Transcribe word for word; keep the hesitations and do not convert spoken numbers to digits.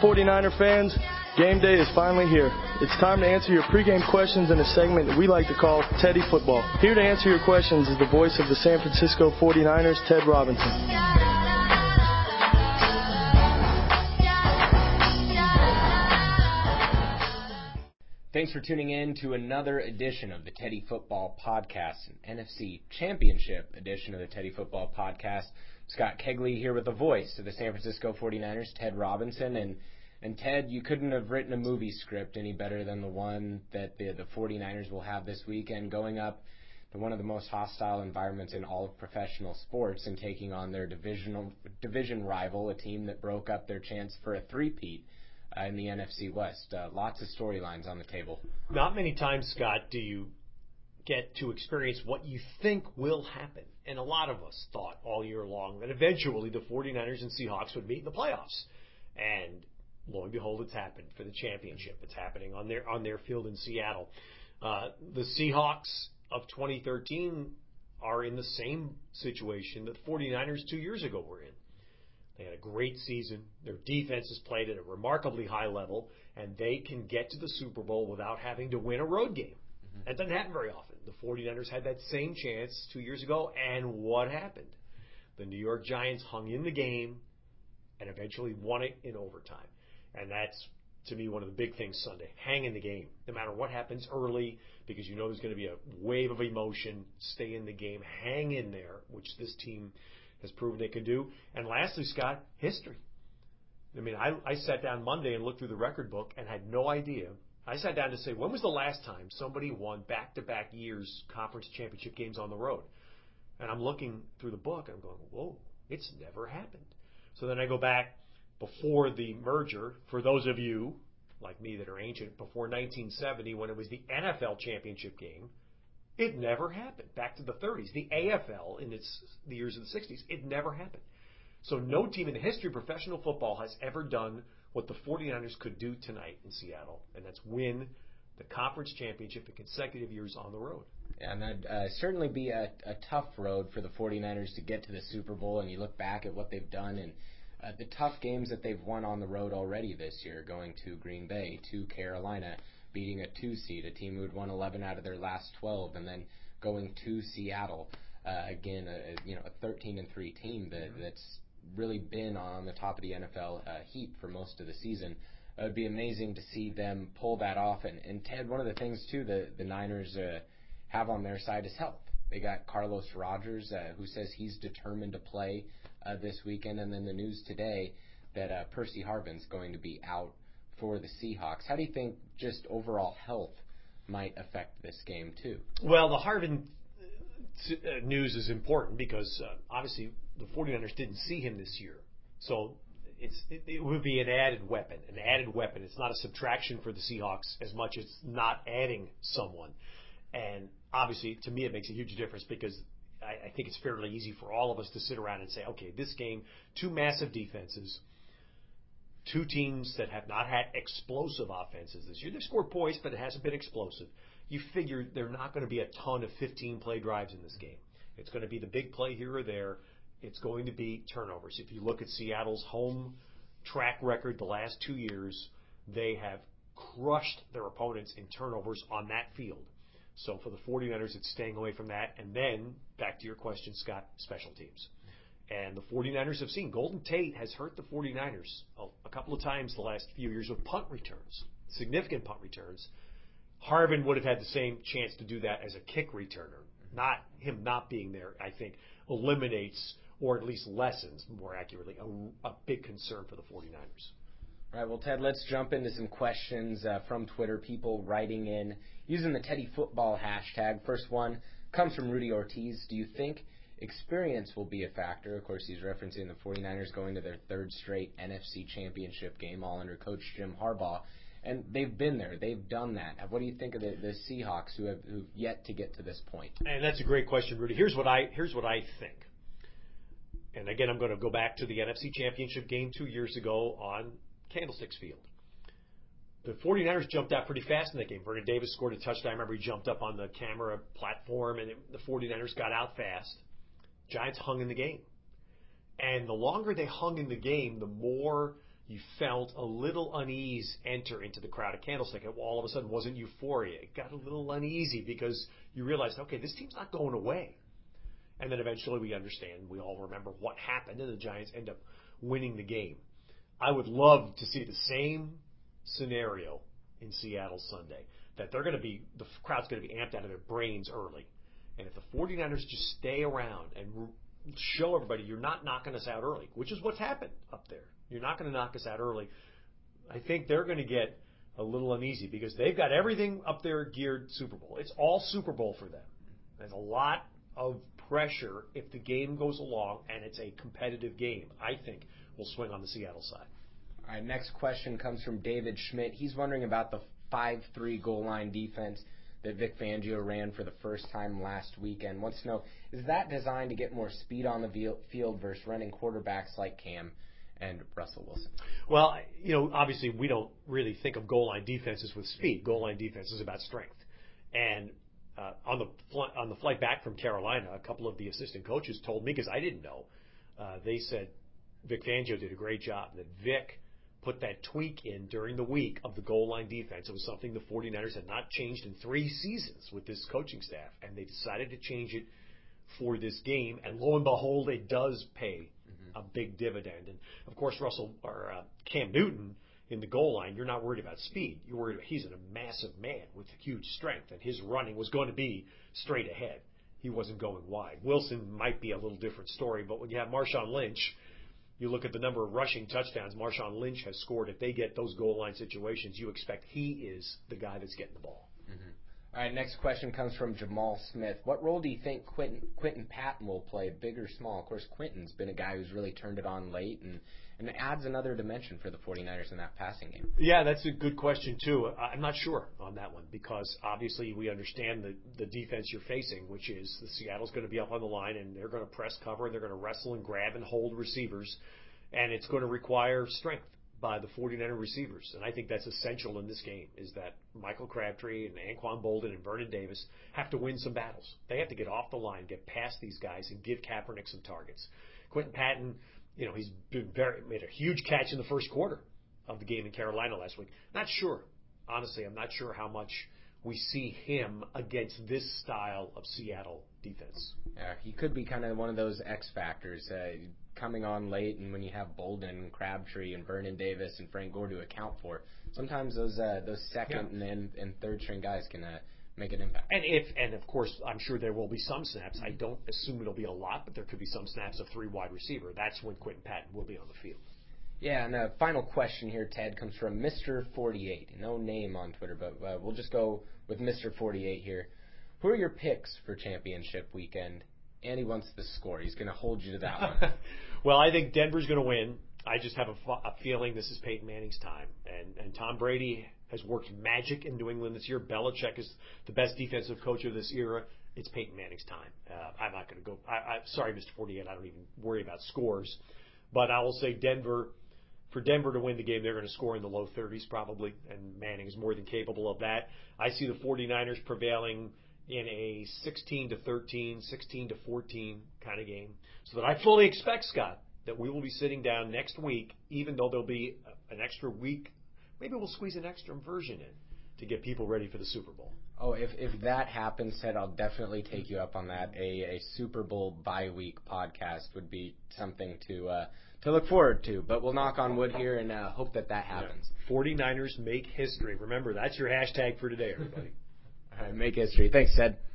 forty-niner fans, game day is finally here. It's time to answer your pregame questions in a segment that we like to call Teddy Football. Here to answer your questions is the voice of the San Francisco forty-niners, Ted Robinson. Thanks for tuning in to another edition of the Teddy Football Podcast, an N F C Championship edition of the Teddy Football Podcast. Scott Kegley here with the voice of the San Francisco forty-niners, Ted Robinson. And, and Ted, you couldn't have written a movie script any better than the one that the, the forty-niners will have this weekend, going up to one of the most hostile environments in all of professional sports and taking on their divisional division rival, a team that broke up their chance for a three-peat Uh, in the N F C West. Uh, lots of storylines on the table. Not many times, Scott, do you get to experience what you think will happen. And a lot of us thought all year long that eventually the forty-niners and Seahawks would meet in the playoffs. And lo and behold, it's happened for the championship. It's happening on their on their field in Seattle. Uh, the Seahawks of twenty thirteen are in the same situation that the forty-niners two years ago were in. They had a great season. Their defense has played at a remarkably high level, and they can get to the Super Bowl without having to win a road game. Mm-hmm. That doesn't happen very often. The forty-niners had that same chance two years ago, and what happened? The New York Giants hung in the game and eventually won it in overtime. And that's, to me, one of the big things Sunday. Hang in the game. No matter what happens early, because you know there's going to be a wave of emotion, stay in the game, hang in there, which this team has proven they can do. And lastly, Scott, history. I mean, I, I sat down Monday and looked through the record book and had no idea. I sat down to say, when was the last time somebody won back-to-back years conference championship games on the road? And I'm looking through the book and I'm going, whoa, it's never happened. So then I go back before the merger, for those of you like me that are ancient, before nineteen seventy when it was the N F L championship game. It never happened. Back to the thirties. The A F L in its the years of the sixties, it never happened. So no team in the history of professional football has ever done what the forty-niners could do tonight in Seattle, and that's win the conference championship in consecutive years on the road. Yeah, and that'd uh, certainly be a, a tough road for the forty-niners to get to the Super Bowl, and you look back at what they've done and uh, the tough games that they've won on the road already this year, going to Green Bay, to Carolina, beating a two seed, a team who had won eleven out of their last twelve, and then going to Seattle, uh, again, a, you know, a thirteen and three team that, mm-hmm. that's really been on the top of the N F L uh, heap for most of the season. It would be amazing to see them pull that off. And, and Ted, one of the things, too, the, the Niners uh, have on their side is health. They got Carlos Rogers, uh, who says he's determined to play uh, this weekend, and then the news today that uh, Percy Harvin's going to be out for the Seahawks. How do you think just overall health might affect this game, too? Well, the Harvin uh, news is important because, uh, obviously, the forty-niners didn't see him this year. So it's it, it would be an added weapon, an added weapon. It's not a subtraction for the Seahawks as much as not adding someone. And, obviously, to me, it makes a huge difference because I, I think it's fairly easy for all of us to sit around and say, okay, this game, two massive defenses, two teams that have not had explosive offenses this year. They've scored points, but it hasn't been explosive. You figure they're not going to be a ton of fifteen-play drives in this game. It's going to be the big play here or there. It's going to be turnovers. If you look at Seattle's home track record the last two years, they have crushed their opponents in turnovers on that field. So for the forty-niners, it's staying away from that. And then, back to your question, Scott, special teams. And the forty-niners have seen Golden Tate has hurt the forty-niners a, a couple of times the last few years with punt returns, significant punt returns. Harvin would have had the same chance to do that as a kick returner. Not him not being there, I think, eliminates or at least lessens, more accurately, a, a big concern for the forty-niners. All right, well, Ted, let's jump into some questions uh, from Twitter, people writing in using the Teddy Football hashtag. First one comes from Rudy Ortiz. Do you think experience will be a factor? Of course, he's referencing the forty-niners going to their third straight N F C championship game, all under Coach Jim Harbaugh. And they've been there. They've done that. What do you think of the, the Seahawks who have who've yet to get to this point? And that's a great question, Rudy. Here's what I here's what I think. And again, I'm going to go back to the N F C championship game two years ago on Candlesticks Field. The forty-niners jumped out pretty fast in that game. Vernon Davis scored a touchdown. I remember he jumped up on the camera platform, and it, the forty-niners got out fast. Giants hung in the game. And the longer they hung in the game, the more you felt a little unease enter into the crowd at Candlestick. It all of a sudden wasn't euphoria. It got a little uneasy because you realized, okay, this team's not going away. And then eventually we understand, we all remember what happened, and the Giants end up winning the game. I would love to see the same scenario in Seattle Sunday, that they're going to be, the crowd's going to be amped out of their brains early. And if the 49ers just stay around and show everybody you're not knocking us out early, which is what's happened up there. You're not going to knock us out early. I think they're going to get a little uneasy because they've got everything up there geared Super Bowl. It's all Super Bowl for them. There's a lot of pressure if the game goes along and it's a competitive game. I think will swing on the Seattle side. All right, next question comes from David Schmidt. He's wondering about the five three goal line defense that Vic Fangio ran for the first time last weekend. Wants to know, is that designed to get more speed on the field versus running quarterbacks like Cam and Russell Wilson? Well, you know, obviously we don't really think of goal line defenses with speed. Goal line defense is about strength. And uh, on the fl- on the flight back from Carolina, a couple of the assistant coaches told me, because I didn't know, uh, they said Vic Fangio did a great job, that Vic put that tweak in during the week of the goal line defense. It was something the 49ers had not changed in three seasons with this coaching staff, and they decided to change it for this game, and lo and behold, it does pay mm-hmm. a big dividend. And, of course, Russell or uh, Cam Newton in the goal line, you're not worried about speed. You're worried about he's a massive man with huge strength, and his running was going to be straight ahead. He wasn't going wide. Wilson might be a little different story, but when you have Marshawn Lynch, you look at the number of rushing touchdowns Marshawn Lynch has scored. If they get those goal line situations, you expect he is the guy that's getting the ball. Mm-hmm. All right, next question comes from Jamal Smith. What role do you think Quinton, Quinton Patton will play, big or small? Of course, Quinton's been a guy who's really turned it on late and, and adds another dimension for the 49ers in that passing game. Yeah, that's a good question, too. I'm not sure on that one because, obviously, we understand the, the defense you're facing, which is the Seattle's going to be up on the line, and they're going to press cover, and they're going to wrestle and grab and hold receivers, and it's going to require strength by the 49er receivers. And I think that's essential in this game, is that Michael Crabtree and Anquan Bolden and Vernon Davis have to win some battles. They have to get off the line, get past these guys, and give Kaepernick some targets. Quinton Patton, you know, he's been very, made a huge catch in the first quarter of the game in Carolina last week. Not sure. Honestly, I'm not sure how much we see him against this style of Seattle defense. Yeah, he could be kind of one of those X factors uh, coming on late, and when you have Bolden and Crabtree and Vernon Davis and Frank Gore to account for, sometimes those uh, those second yeah. and, and third string guys can uh, make an impact. And if and of course, I'm sure there will be some snaps. I don't assume it'll be a lot, but there could be some snaps of three wide receiver. That's when Quinton Patton will be on the field. Yeah, and a final question here, Ted, comes from Mister forty-eight. No name on Twitter, but uh, we'll just go with Mister forty-eight here. Who are your picks for championship weekend? And he wants the score. He's going to hold you to that one. Well, I think Denver's going to win. I just have a, a feeling this is Peyton Manning's time. And, and Tom Brady has worked magic in New England this year. Belichick is the best defensive coach of this era. It's Peyton Manning's time. Uh, I'm not going to go. I, I, sorry, Mister forty-eight. I don't even worry about scores. But I will say Denver. For Denver to win the game, they're going to score in the low thirties probably, and Manning is more than capable of that. I see the 49ers prevailing in a sixteen to thirteen, sixteen to fourteen kind of game. So that I fully expect, Scott, that we will be sitting down next week, even though there'll be an extra week. Maybe we'll squeeze an extra version in to get people ready for the Super Bowl. Oh, if if that happens, Ted, I'll definitely take you up on that. A, a Super Bowl bye-week podcast would be something to uh, to look forward to. But we'll knock on wood here and uh, hope that that happens. Yeah. 49ers make history. Remember, that's your hashtag for today, everybody. All right, make history. Thanks, Ted.